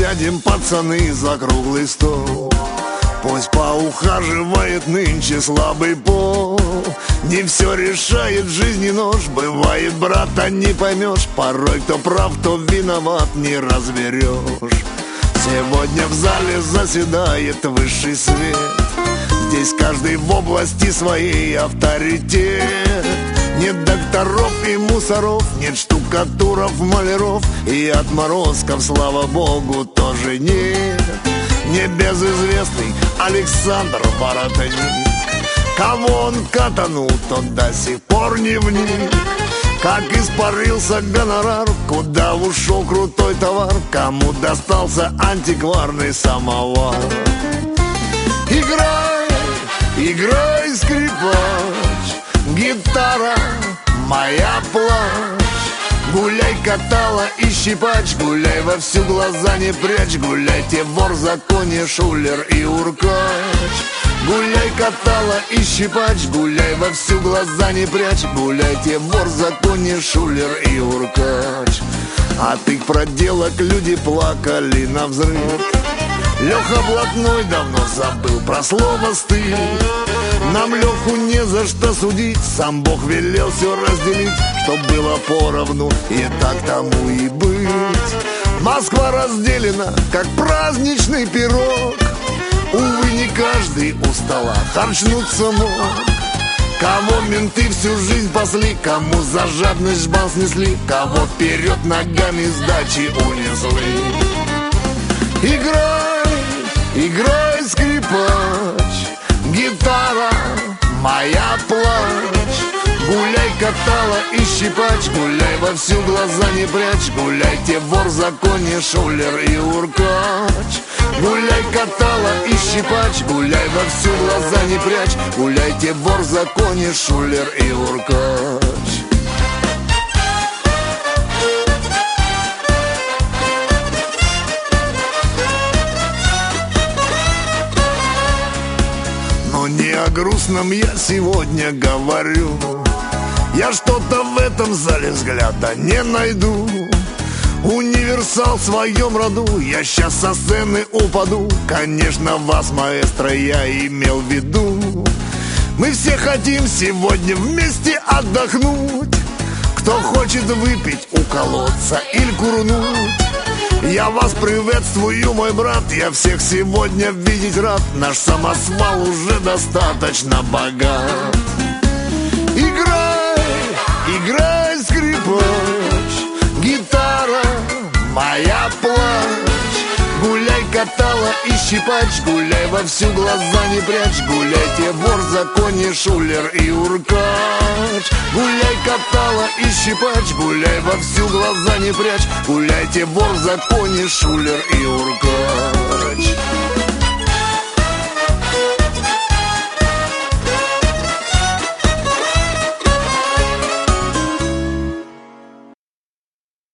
сядем, пацаны, за круглый стол. Пусть поухаживает нынче слабый пол. Не все решает в жизни нож. Бывает, брата, не поймешь. Порой кто прав, кто виноват, не разберешь. Сегодня в зале заседает высший свет. Здесь каждый в области своей авторитет. Нет докторов и мусоров, нет штукатуров, маляров. И отморозков, слава богу, тоже нет. Небезызвестный Александр Воротник. Кого он катанул, тот до сих пор не вник. Как испарился гонорар, куда ушел крутой товар, кому достался антикварный самовар. Играй, играй, скрипач, гитара моя плачь. Гуляй, катала и щипач, гуляй вовсю, глаза не прячь. Гуляйте, вор в законе, шулер и уркач. Гуляй, катала и щипач, гуляй вовсю, глаза не прячь. Гуляйте, вор в законе, шулер и уркач. От их проделок люди плакали навзрыд. Леха блатной давно забыл про слово стыд. Нам Леху не за что судить, сам Бог велел все разделить, чтоб было поровну, и так тому и быть. Москва разделена, как праздничный пирог. Увы, не каждый у стола харчнуться мог. Кого менты всю жизнь пасли, кому за жадность жбан снесли, кого вперед ногами сдачи унесли. Играй, играй, скрипач, гитара моя плачь. Гуляй, катала и щипач, гуляй вовсю, глаза не прячь. Гуляйте, вор в законе, шулер и уркач. Гуляй, катала и щипач, гуляй вовсю, глаза не прячь. Гуляйте, вор в законе, шулер и уркач. Но не о грустном я сегодня говорю. Я что-то в этом зале взгляда не найду. Универсал в своем роду, я сейчас со сцены упаду. Конечно, вас, маэстро, я имел в виду. Мы все хотим сегодня вместе отдохнуть. Кто хочет выпить у колодца или курнуть, я вас приветствую, мой брат. Я всех сегодня видеть рад. Наш самосвал уже достаточно богат. Играй, играй, скрипач, гитара моя плачь. Гуляй, катала и щипач, гуляй вовсю, глаза не прячь. Гуляйте, вор в законе, шулер и уркач. Гуляй, катала и щипач, гуляй вовсю, глаза не прячь. Гуляйте, вор в законе, шулер и уркач.